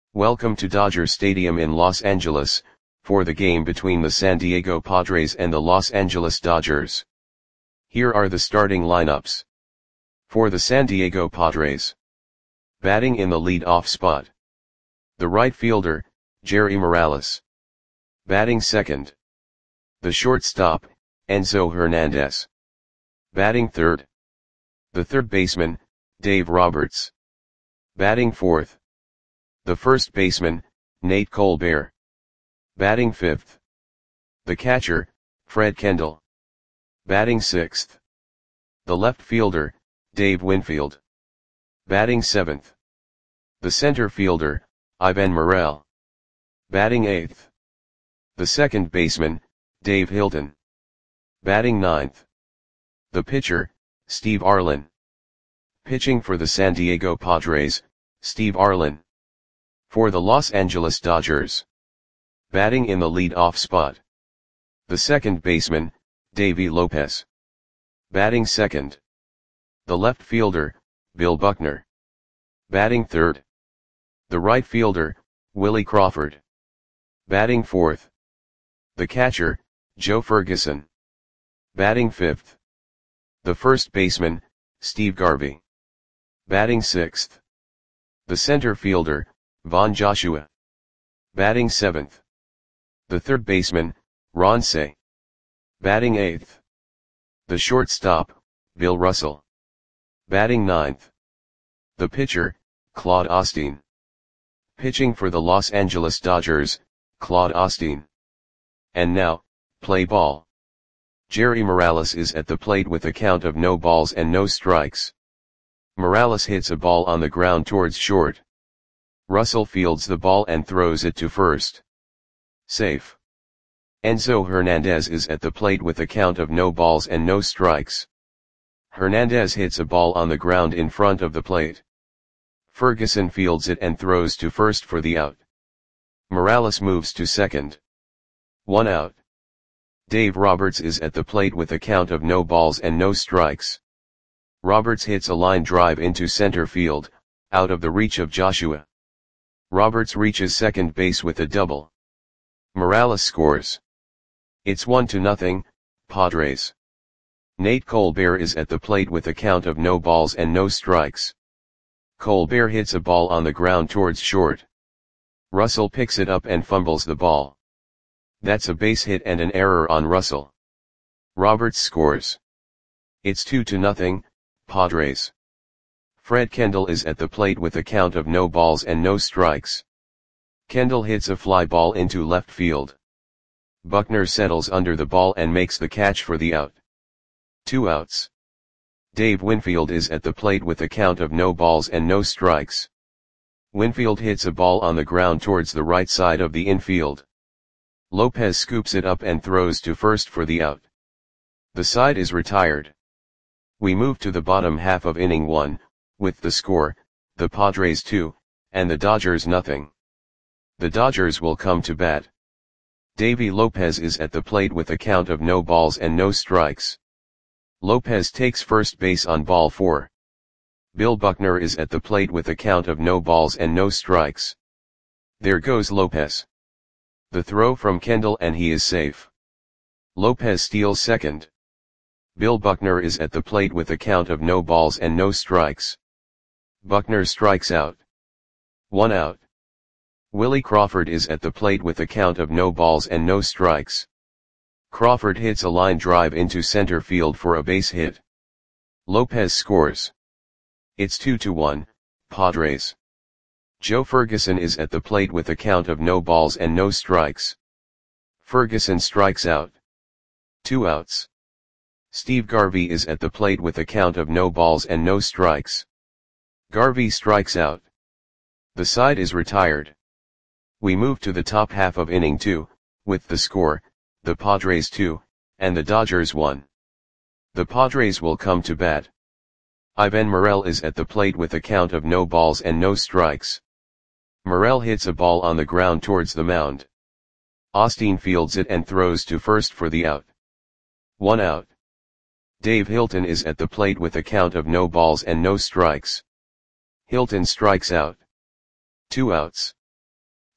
Welcome to Dodger Stadium in Los Angeles, for the game between the San Diego Padres and the Los Angeles Dodgers. Here are the starting lineups. For the San Diego Padres. Batting in the lead-off spot. The right fielder, Jerry Morales. Batting second. The shortstop, Enzo Hernandez. Batting third. The third baseman, Dave Roberts. Batting fourth. The first baseman, Nate Colbert. Batting fifth. The catcher, Fred Kendall. Batting sixth. The left fielder, Dave Winfield. Batting seventh. The center fielder, Ivan Morel. Batting eighth. The second baseman, Dave Hilton. Batting ninth. The pitcher, Steve Arlen. Pitching for the San Diego Padres, Steve Arlen. For the Los Angeles Dodgers. Batting in the lead-off spot. The second baseman, Davey Lopez. Batting second. The left fielder, Bill Buckner. Batting third. The right fielder, Willie Crawford. Batting fourth. The catcher, Joe Ferguson. Batting fifth. The first baseman, Steve Garvey. Batting sixth. The center fielder, Von Joshua. Batting seventh. The third baseman, Ron Cey. Batting eighth. The shortstop, Bill Russell. Batting ninth. The pitcher, Claude Osteen. Pitching for the Los Angeles Dodgers, Claude Osteen. And now, play ball. Jerry Morales is at the plate with a count of no balls and no strikes. Morales hits a ball on the ground towards short. Russell fields the ball and throws it to first. Safe. Enzo Hernandez is at the plate with a count of no balls and no strikes. Hernandez hits a ball on the ground in front of the plate. Ferguson fields it and throws to first for the out. Morales moves to second. 1 out. Dave Roberts is at the plate with a count of no balls and no strikes. Roberts hits a line drive into center field, out of the reach of Joshua. Roberts reaches second base with a double. Morales scores. It's 1-0, Padres. Nate Colbert is at the plate with a count of no balls and no strikes. Colbert hits a ball on the ground towards short. Russell picks it up and fumbles the ball. That's a base hit and an error on Russell. Roberts scores. It's 2-0, Padres. Fred Kendall is at the plate with a count of no balls and no strikes. Kendall hits a fly ball into left field. Buckner settles under the ball and makes the catch for the out. 2 outs. Dave Winfield is at the plate with a count of no balls and no strikes. Winfield hits a ball on the ground towards the right side of the infield. Lopez scoops it up and throws to first for the out. The side is retired. We move to the bottom half of inning 1, with the score, the Padres 2, and the Dodgers nothing. The Dodgers will come to bat. Davey Lopez is at the plate with a count of no balls and no strikes. Lopez takes first base on ball 4. Bill Buckner is at the plate with a count of no balls and no strikes. There goes Lopez. The throw from Kendall and he is safe. Lopez steals second. Bill Buckner is at the plate with a count of no balls and no strikes. Buckner strikes out. 1 out. Willie Crawford is at the plate with a count of no balls and no strikes. Crawford hits a line drive into center field for a base hit. Lopez scores. It's 2-1, Padres. Joe Ferguson is at the plate with a count of no balls and no strikes. Ferguson strikes out. 2 outs. Steve Garvey is at the plate with a count of no balls and no strikes. Garvey strikes out. The side is retired. We move to the top half of inning 2, with the score, the Padres 2, and the Dodgers 1. The Padres will come to bat. Ivan Morel is at the plate with a count of no balls and no strikes. Morel hits a ball on the ground towards the mound. Osteen fields it and throws to first for the out. 1 out. Dave Hilton is at the plate with a count of no balls and no strikes. Hilton strikes out. 2 outs.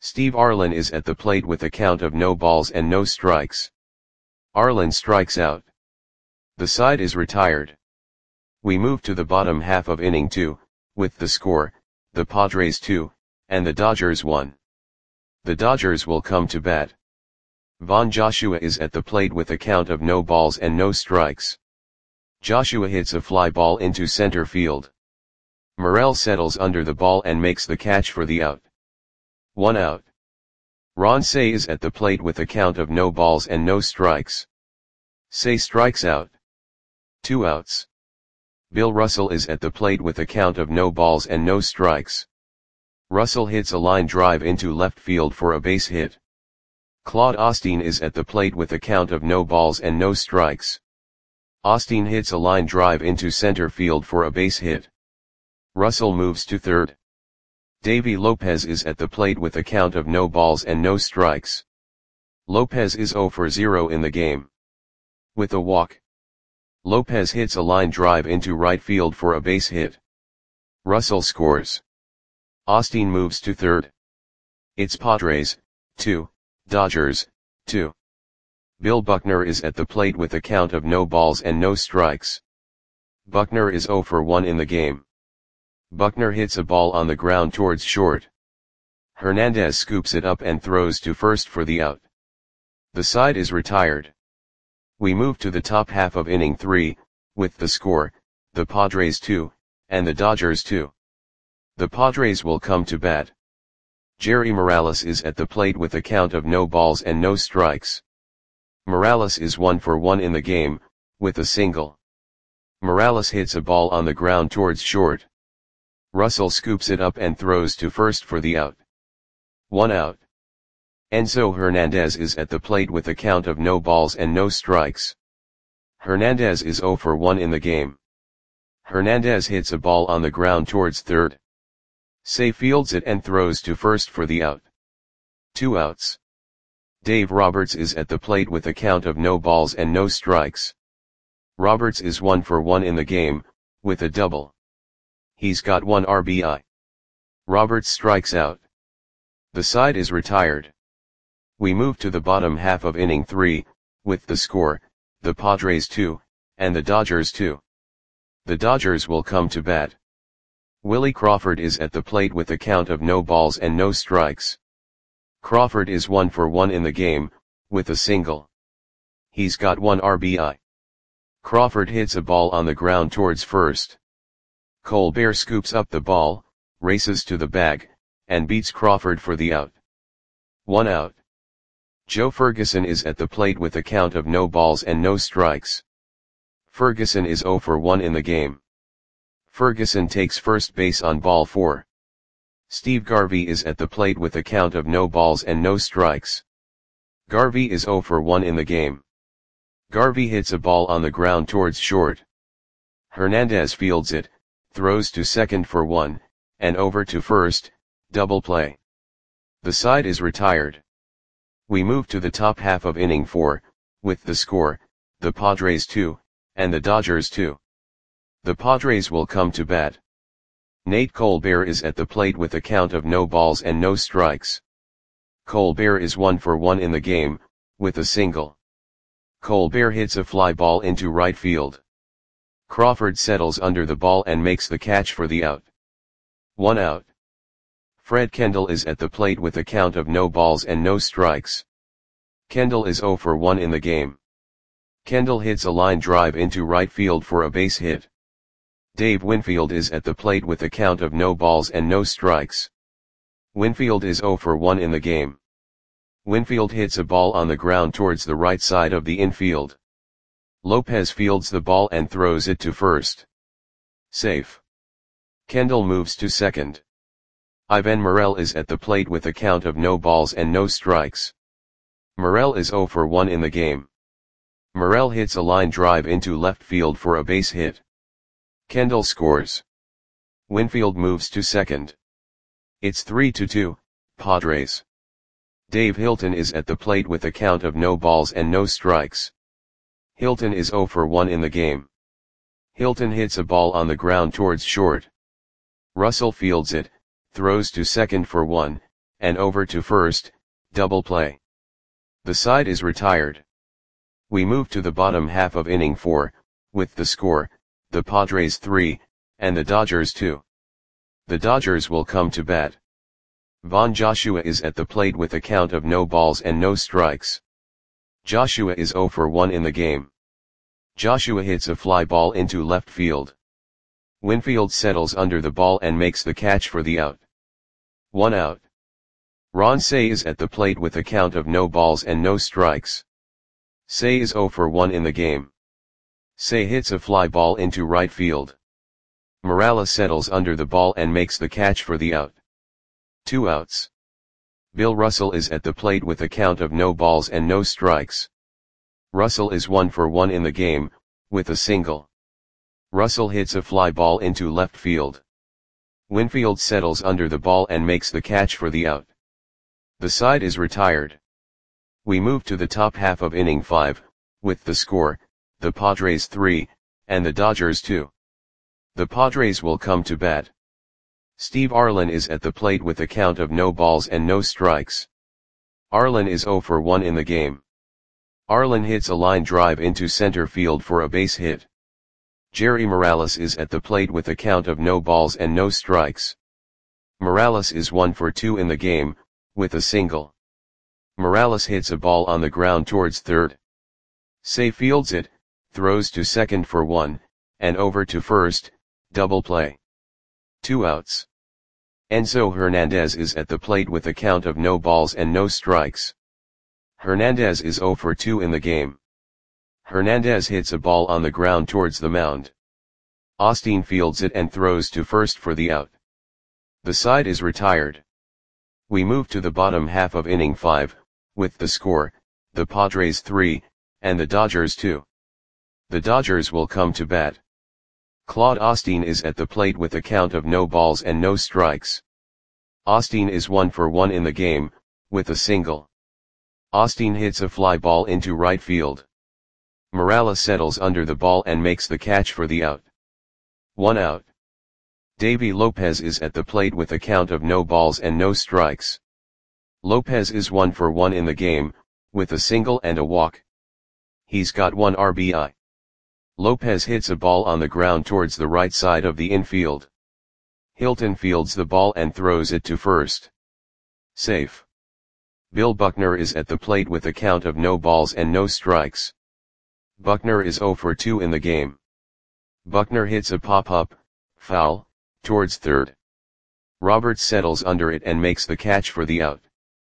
Steve Arlen is at the plate with a count of no balls and no strikes. Arlen strikes out. The side is retired. We move to the bottom half of inning 2, with the score, the Padres 2, and the Dodgers 1. The Dodgers will come to bat. Von Joshua is at the plate with a count of no balls and no strikes. Joshua hits a fly ball into center field. Morel settles under the ball and makes the catch for the out. 1 out. Ron Cey is at the plate with a count of no balls and no strikes. Cey strikes out. 2 outs. Bill Russell is at the plate with a count of no balls and no strikes. Russell hits a line drive into left field for a base hit. Claude Osteen is at the plate with a count of no balls and no strikes. Osteen hits a line drive into center field for a base hit. Russell moves to third. Davy Lopez is at the plate with a count of no balls and no strikes. Lopez is 0 for 0 in the game. With a walk. Lopez hits a line drive into right field for a base hit. Russell scores. Osteen moves to third. It's Padres, 2, Dodgers, 2. Bill Buckner is at the plate with a count of no balls and no strikes. Buckner is 0 for 1 in the game. Buckner hits a ball on the ground towards short. Hernandez scoops it up and throws to first for the out. The side is retired. We move to the top half of inning 3, with the score, the Padres 2, and the Dodgers 2. The Padres will come to bat. Jerry Morales is at the plate with a count of no balls and no strikes. Morales is 1 for 1 in the game, with a single. Morales hits a ball on the ground towards short. Russell scoops it up and throws to first for the out. 1 out. Enzo Hernandez is at the plate with a count of no balls and no strikes. Hernandez is 0 for 1 in the game. Hernandez hits a ball on the ground towards third. Cey fields it and throws to first for the out. 2 outs. Dave Roberts is at the plate with a count of no balls and no strikes. Roberts is 1 for 1 in the game, with a double. He's got 1 RBI. Roberts strikes out. The side is retired. We move to the bottom half of inning 3, with the score, the Padres 2, and the Dodgers 2. The Dodgers will come to bat. Willie Crawford is at the plate with a count of no balls and no strikes. Crawford is 1 for 1 in the game, with a single. He's got 1 RBI. Crawford hits a ball on the ground towards first. Colbert scoops up the ball, races to the bag, and beats Crawford for the out. 1 out. Joe Ferguson is at the plate with a count of no balls and no strikes. Ferguson is 0 for 1 in the game. Ferguson takes first base on ball 4. Steve Garvey is at the plate with a count of no balls and no strikes. Garvey is 0 for 1 in the game. Garvey hits a ball on the ground towards short. Hernandez fields it, throws to second for 1, and over to first, double play. The side is retired. We move to the top half of inning 4, with the score, the Padres 2, and the Dodgers 2. The Padres will come to bat. Nate Colbert is at the plate with a count of no balls and no strikes. Colbert is 1 for 1 in the game, with a single. Colbert hits a fly ball into right field. Crawford settles under the ball and makes the catch for the out. 1 out. Fred Kendall is at the plate with a count of no balls and no strikes. Kendall is 0 for 1 in the game. Kendall hits a line drive into right field for a base hit. Dave Winfield is at the plate with a count of no balls and no strikes. Winfield is 0 for 1 in the game. Winfield hits a ball on the ground towards the right side of the infield. Lopez fields the ball and throws it to first. Safe. Kendall moves to second. Ivan Morel is at the plate with a count of no balls and no strikes. Morel is 0 for 1 in the game. Morel hits a line drive into left field for a base hit. Kendall scores. Winfield moves to second. It's 3-2, Padres. Dave Hilton is at the plate with a count of no balls and no strikes. Hilton is 0 for 1 in the game. Hilton hits a ball on the ground towards short. Russell fields it, throws to second for 1, and over to first, double play. The side is retired. We move to the bottom half of inning 4, with the score, the Padres 3, and the Dodgers 2. The Dodgers will come to bat. Von Joshua is at the plate with a count of no balls and no strikes. Joshua is 0 for 1 in the game. Joshua hits a fly ball into left field. Winfield settles under the ball and makes the catch for the out. 1 out. Ron Cey is at the plate with a count of no balls and no strikes. Cey is 0 for 1 in the game. Cey hits a fly ball into right field. Morales settles under the ball and makes the catch for the out. 2 outs. Bill Russell is at the plate with a count of no balls and no strikes. Russell is 1 for 1 in the game, with a single. Russell hits a fly ball into left field. Winfield settles under the ball and makes the catch for the out. The side is retired. We move to the top half of inning 5, with the score, the Padres 3, and the Dodgers 2. The Padres will come to bat. Steve Arlen is at the plate with a count of no balls and no strikes. Arlen is 0 for 1 in the game. Arlen hits a line drive into center field for a base hit. Jerry Morales is at the plate with a count of no balls and no strikes. Morales is 1 for 2 in the game, with a single. Morales hits a ball on the ground towards third. Cey fields it, throws to second for 1, and over to first, double play. 2 outs. Enzo Hernandez is at the plate with a count of no balls and no strikes. Hernandez is 0 for 2 in the game. Hernandez hits a ball on the ground towards the mound. Austin fields it and throws to first for the out. The side is retired. We move to the bottom half of inning 5, with the score, the Padres 3, and the Dodgers 2. The Dodgers will come to bat. Claude Austin is at the plate with a count of no balls and no strikes. Austin is 1 for 1 in the game, with a single. Austin hits a fly ball into right field. Morales settles under the ball and makes the catch for the out. 1 out. Davy Lopez is at the plate with a count of no balls and no strikes. Lopez is 1 for 1 in the game, with a single and a walk. He's got 1 RBI. Lopez hits a ball on the ground towards the right side of the infield. Hilton fields the ball and throws it to first. Safe. Bill Buckner is at the plate with a count of no balls and no strikes. Buckner is 0 for 2 in the game. Buckner hits a pop-up, foul, towards third. Roberts settles under it and makes the catch for the out.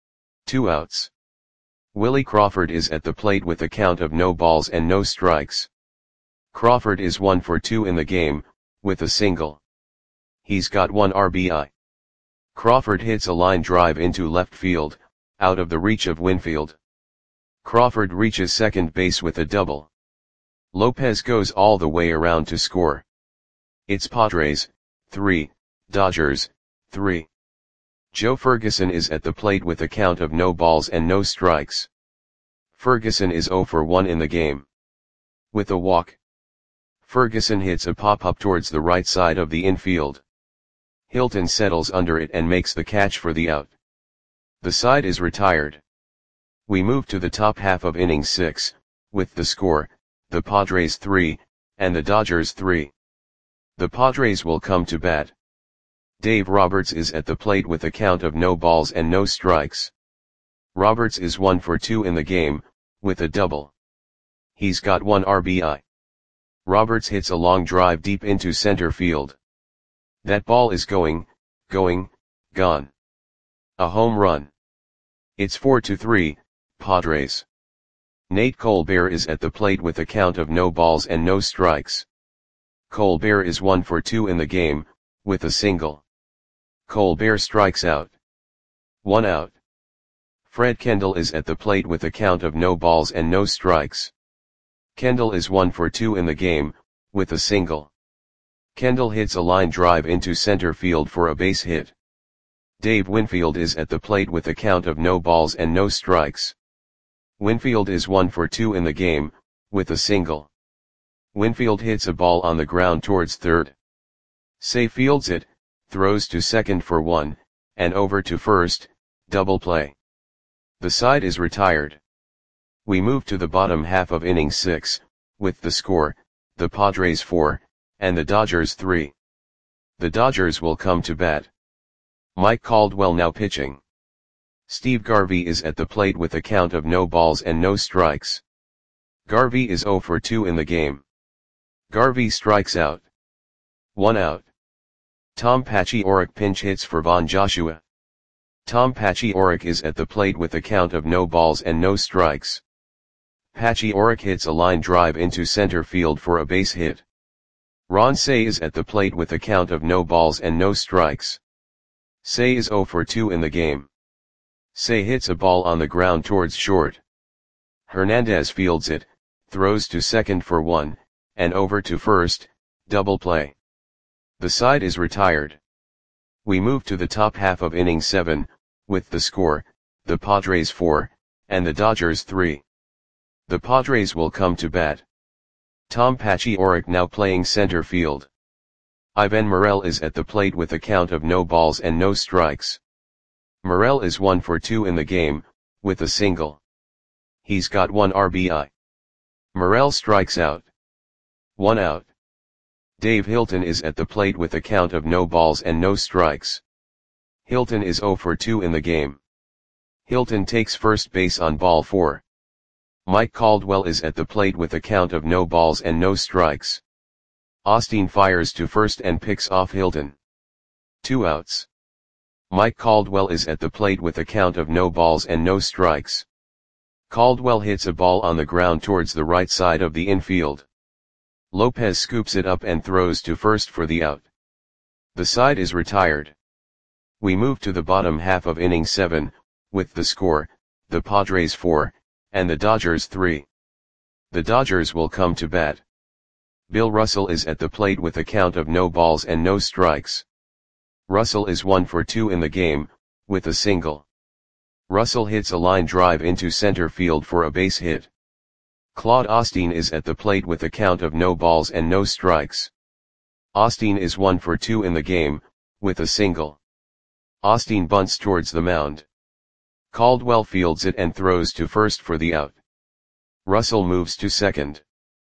2 outs. Willie Crawford is at the plate with a count of no balls and no strikes. Crawford is 1 for 2 in the game, with a single. He's got 1 RBI. Crawford hits a line drive into left field, out of the reach of Winfield. Crawford reaches second base with a double. Lopez goes all the way around to score. It's Padres 3, Dodgers 3. Joe Ferguson is at the plate with a count of no balls and no strikes. Ferguson is 0 for 1 in the game. With a walk. Ferguson hits a pop-up towards the right side of the infield. Hilton settles under it and makes the catch for the out. The side is retired. We move to the top half of inning 6, with the score, the Padres 3, and the Dodgers 3. The Padres will come to bat. Dave Roberts is at the plate with a count of no balls and no strikes. Roberts is 1 for 2 in the game, with a double. He's got 1 RBI. Roberts hits a long drive deep into center field. That ball is gone. A home run. It's 4-3, Padres. Nate Colbert is at the plate with a count of no balls and no strikes. Colbert is 1 for 2 in the game, with a single. Colbert strikes out. 1 out. Fred Kendall is at the plate with a count of no balls and no strikes. Kendall is 1 for 2 in the game, with a single. Kendall hits a line drive into center field for a base hit. Dave Winfield is at the plate with a count of no balls and no strikes. Winfield is 1 for 2 in the game, with a single. Winfield hits a ball on the ground towards third. Cey fields it, throws to second for 1, and over to first, double play. The side is retired. We move to the bottom half of inning 6, with the score, the Padres 4, and the Dodgers 3. The Dodgers will come to bat. Mike Caldwell now pitching. Steve Garvey is at the plate with a count of no balls and no strikes. Garvey is 0 for 2 in the game. Garvey strikes out. 1 out. Tom Paciorek pinch hits for Von Joshua. Tom Paciorek is at the plate with a count of no balls and no strikes. Paciorek hits a line drive into center field for a base hit. Ron Cey is at the plate with a count of no balls and no strikes. Cey is 0 for 2 in the game. Cey hits a ball on the ground towards short. Hernandez fields it, throws to second for 1, and over to first, double play. The side is retired. We move to the top half of inning 7, with the score, the Padres 4, and the Dodgers 3. The Padres will come to bat. Tom Paciorek now playing center field. Ivan Morel is at the plate with a count of no balls and no strikes. Morel is 1 for 2 in the game, with a single. He's got 1 RBI. Morel strikes out. 1 out. Dave Hilton is at the plate with a count of no balls and no strikes. Hilton is 0 for 2 in the game. Hilton takes first base on ball 4. Mike Caldwell is at the plate with a count of no balls and no strikes. Austin fires to first and picks off Hilton. 2 outs. Mike Caldwell is at the plate with a count of no balls and no strikes. Caldwell hits a ball on the ground towards the right side of the infield. Lopez scoops it up and throws to first for the out. The side is retired. We move to the bottom half of inning 7, with the score, the Padres 4, and the Dodgers 3. The Dodgers will come to bat. Bill Russell is at the plate with a count of no balls and no strikes. Russell is 1 for 2 in the game, with a single. Russell hits a line drive into center field for a base hit. Claude Osteen is at the plate with a count of no balls and no strikes. Osteen is 1 for 2 in the game, with a single. Osteen bunts towards the mound. Caldwell fields it and throws to first for the out. Russell moves to second.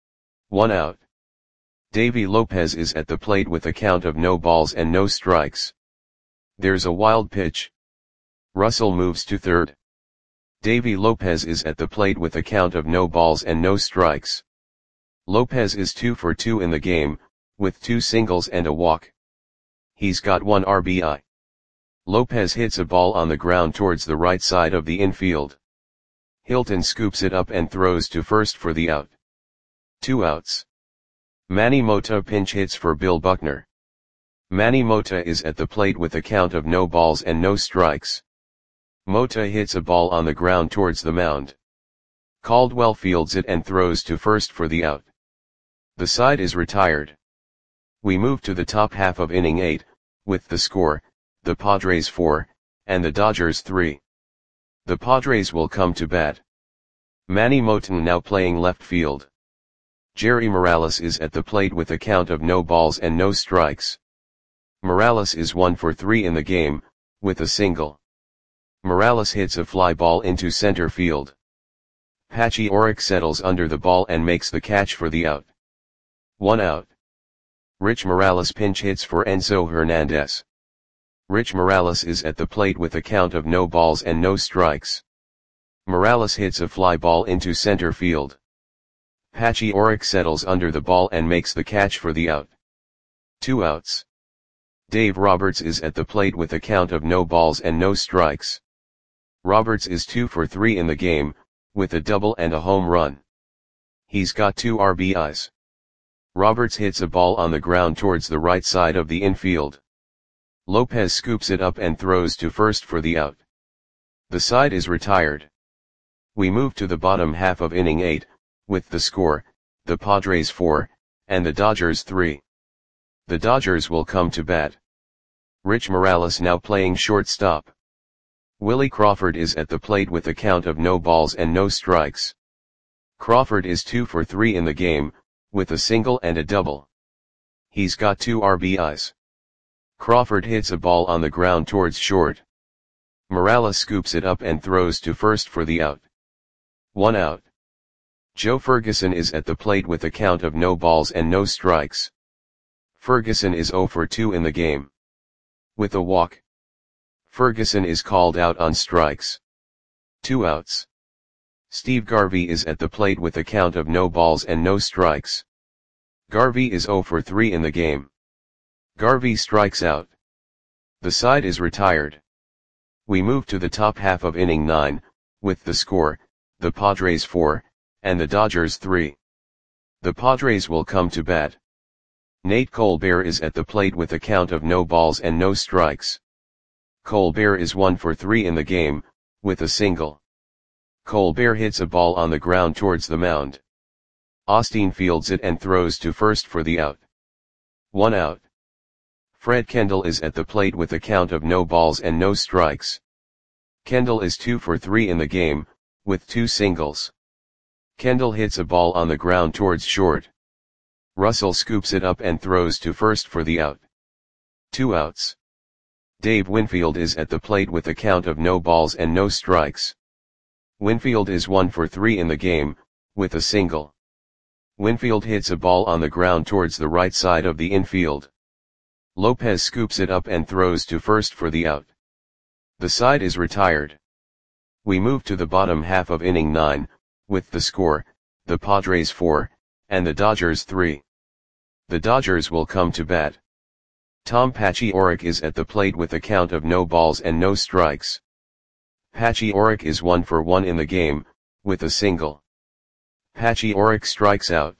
1 out. Davy Lopez is at the plate with a count of no balls and no strikes. There's a wild pitch. Russell moves to third. Davy Lopez is at the plate with a count of no balls and no strikes. Lopez is 2 for 2 in the game, with 2 singles and a walk. He's got 1 RBI. Lopez hits a ball on the ground towards the right side of the infield. Hilton scoops it up and throws to first for the out. 2 outs. Manny Mota pinch hits for Bill Buckner. Manny Mota is at the plate with a count of no balls and no strikes. Mota hits a ball on the ground towards the mound. Caldwell fields it and throws to first for the out. The side is retired. We move to the top half of inning 8, with the score, the Padres 4, and the Dodgers 3. The Padres will come to bat. Manny Mota now playing left field. Jerry Morales is at the plate with a count of no balls and no strikes. Morales is 1 for 3 in the game, with a single. Morales hits a fly ball into center field. Paciorek settles under the ball and makes the catch for the out. 1 out. Rich Morales pinch hits for Enzo Hernandez. Rich Morales is at the plate with a count of no balls and no strikes. Morales hits a fly ball into center field. Paciorek settles under the ball and makes the catch for the out. 2 outs. Dave Roberts is at the plate with a count of no balls and no strikes. Roberts is 2 for 3 in the game, with a double and a home run. He's got 2 RBIs. Roberts hits a ball on the ground towards the right side of the infield. Lopez scoops it up and throws to first for the out. The side is retired. We move to the bottom half of inning 8, with the score, the Padres 4, and the Dodgers 3. The Dodgers will come to bat. Rich Morales now playing shortstop. Willie Crawford is at the plate with a count of no balls and no strikes. Crawford is 2 for 3 in the game, with a single and a double. He's got 2 RBIs. Crawford hits a ball on the ground towards short. Morales scoops it up and throws to first for the out. 1 out. Joe Ferguson is at the plate with a count of no balls and no strikes. Ferguson is 0 for 2 in the game. With a walk, Ferguson is called out on strikes. 2 outs. Steve Garvey is at the plate with a count of no balls and no strikes. Garvey is 0 for 3 in the game. Garvey strikes out. The side is retired. We move to the top half of inning 9, with the score, the Padres 4, and the Dodgers 3. The Padres will come to bat. Nate Colbert is at the plate with a count of no balls and no strikes. Colbert is 1 for 3 in the game, with a single. Colbert hits a ball on the ground towards the mound. Austin fields it and throws to first for the out. 1 out. Fred Kendall is at the plate with a count of no balls and no strikes. Kendall is 2 for 3 in the game, with 2 singles. Kendall hits a ball on the ground towards short. Russell scoops it up and throws to first for the out. 2 outs. Dave Winfield is at the plate with a count of no balls and no strikes. Winfield is 1 for 3 in the game, with a single. Winfield hits a ball on the ground towards the right side of the infield. Lopez scoops it up and throws to first for the out. The side is retired. We move to the bottom half of inning 9, with the score, the Padres 4, and the Dodgers 3. The Dodgers will come to bat. Tom Paciorek is at the plate with a count of no balls and no strikes. Paciorek is 1 for 1 in the game, with a single. Paciorek strikes out.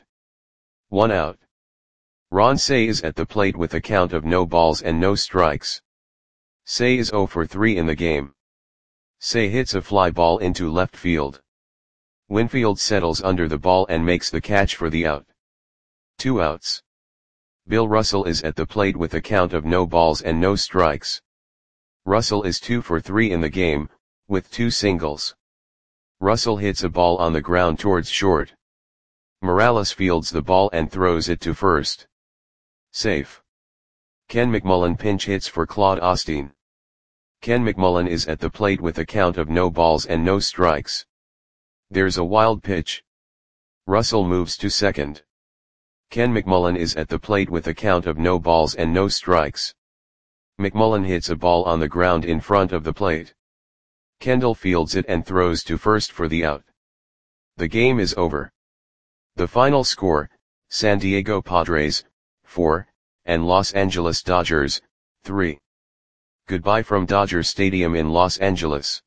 1 out. Ron Cey is at the plate with a count of no balls and no strikes. Cey is 0 for 3 in the game. Cey hits a fly ball into left field. Winfield settles under the ball and makes the catch for the out. 2 outs. Bill Russell is at the plate with a count of no balls and no strikes. Russell is 2 for 3 in the game, with 2 singles. Russell hits a ball on the ground towards short. Morales fields the ball and throws it to first. Safe. Ken McMullen pinch hits for Claude Austin. Ken McMullen is at the plate with a count of no balls and no strikes. There's a wild pitch. Russell moves to second. Ken McMullen is at the plate with a count of no balls and no strikes. McMullen hits a ball on the ground in front of the plate. Kendall fields it and throws to first for the out. The game is over. The final score, San Diego Padres, 4, and Los Angeles Dodgers, 3. Goodbye from Dodger Stadium in Los Angeles.